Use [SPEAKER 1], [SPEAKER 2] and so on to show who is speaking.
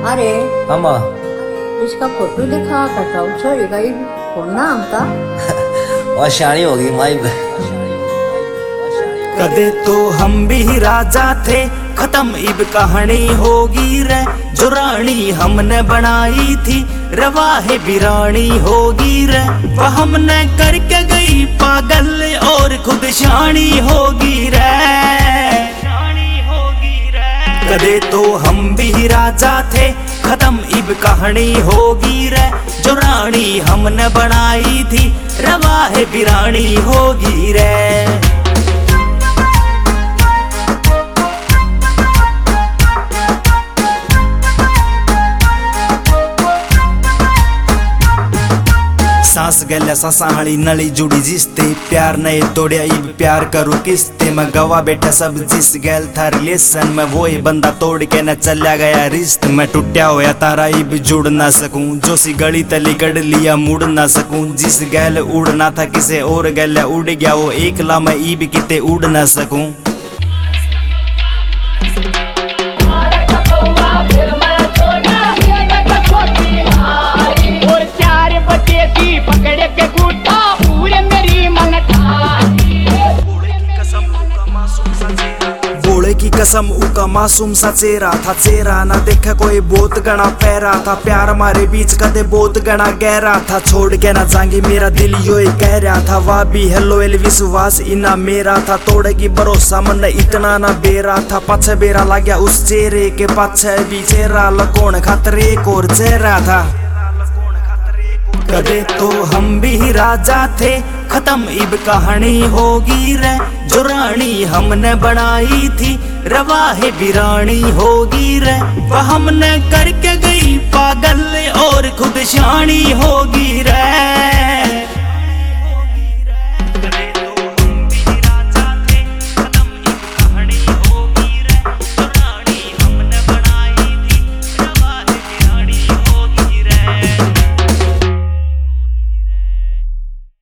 [SPEAKER 1] अरे
[SPEAKER 2] अम्मा
[SPEAKER 1] इसका फोटो दिखा करता हूँ छोरी का कौन नाम था।
[SPEAKER 2] और शानी होगी माई।
[SPEAKER 3] कदे तो हम भी राजा थे, खत्म इब कहानी होगी रे। जो रानी हमने बनाई थी रवाहे बिरानी होगी रे। वह हमने करके गई पागल और खुद शानी होगी रे। कदे तो हम भी राजा थे, खत्म इब कहानी होगी रे। जो रानी हमने बनाई थी रवाहे बिरानी होगी रे। सांस गल्या सासाहाली नली जुड़ी जिसते प्यार नए तोड़िया इब प्यार करूँ किसते। मैं गवा बैठा सब जिस गैल था रिलेशन में, वो ही बंदा तोड़ के न चला गया रिश्त। मैं टूटा होया तारा इब जुड़ ना सकूं, जो सी गली तली गड़ लिया मुड़ ना सकूं। जिस गैल उड़ना था किसे और गैल उड़ गया, वो एकला मैं इब किते उड़ ना सकूं। बोले की कसम उका मासूम सा चेहरा था, चेहरा ना देखा कोई बहुत गणा पैरा था। प्यार हमारे बीच कदे बहुत गणा गहरा था, छोड़ के ना जाएंगे मेरा दिल यो ही कह रहा था। वह भी हेलो विश्वास इना मेरा था, तोड़ेगी भरोसा मन इतना ना बेरा था। पाछे बेरा लग गया उस चेहरे के पाछे भी चेहरा लकोण खातर एक और चेहरा था। कदे तो हम भी राजा थे, खत्म इब कहानी होगी रे। जो रानी हमने बनाई थी रवाहे बिरानी होगी रे। वह हमने करके गई पागल और खुद शानी होगी रे।